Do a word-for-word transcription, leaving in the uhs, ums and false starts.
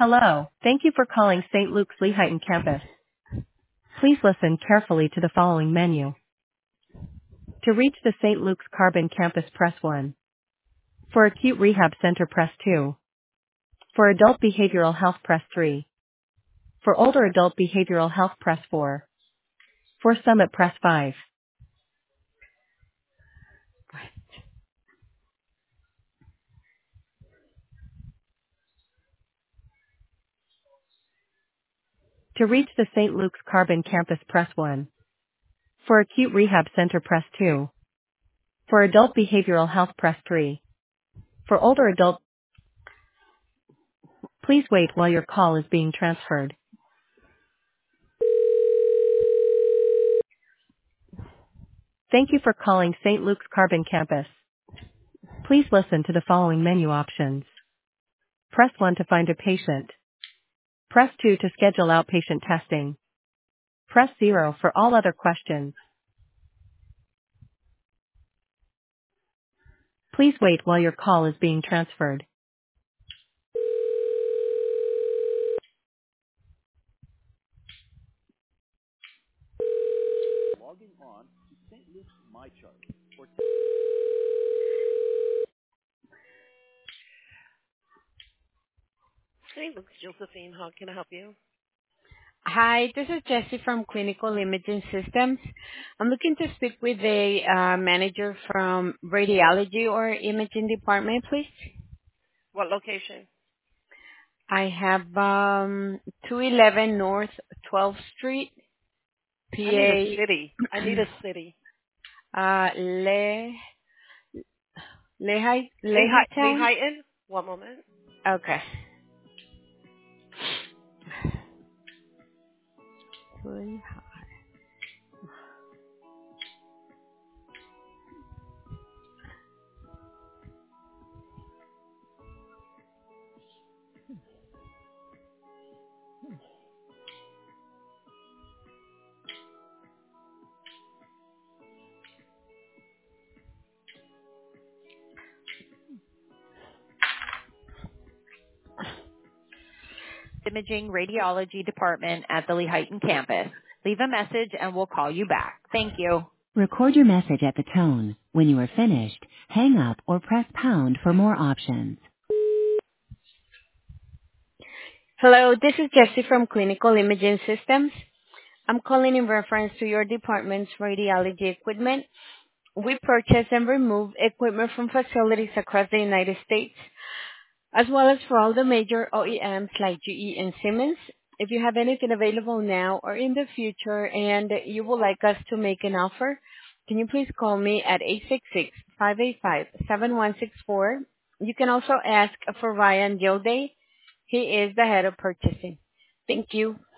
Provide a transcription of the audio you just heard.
Hello, thank you for calling Saint Luke's Lehighton campus. Please listen carefully to the following menu. To reach the Saint Luke's Carbon campus, press one. For Acute Rehab Center, press two. For Adult Behavioral Health, press three. For Older Adult Behavioral Health, press four. For Summit, press five. To reach the Saint Luke's Carbon campus, press one. For Acute Rehab Center, press two. For Adult Behavioral Health, press three. For Older Adult, please wait while your call is being transferred. Thank you for calling Saint Luke's Carbon campus. Please listen to the following menu options. Press one to find a patient. Press two to schedule outpatient testing. Press zero for all other questions. Please wait while your call is being transferred. Hey, Luke's Josephine. How can I help you? Hi, this is Jessie from Clinical Imaging Systems. I'm looking to speak with a uh, manager from radiology or imaging department, please. What location? I have um, two eleven North twelfth Street, I need a P A, city. I need a city. uh, Le, Lehigh, Lehigh, Lehigh Lehighton? One moment. Okay. Imaging Radiology Department at the Lehighton campus. Leave a message and we'll call you back. Thank you. Record your message at the tone. When you are finished, hang up or press pound for more options. Hello, this is Jessie from Clinical Imaging Systems. I'm calling in reference to your department's radiology equipment. We purchase and remove equipment from facilities across the United States, as well as for all the major O E Ms like G E and Siemens. If you have anything available now or in the future and you would like us to make an offer, can you please call me at eight six six, five eight five, seven one six four. You can also ask for Ryan Gilday. He is the head of purchasing. Thank you.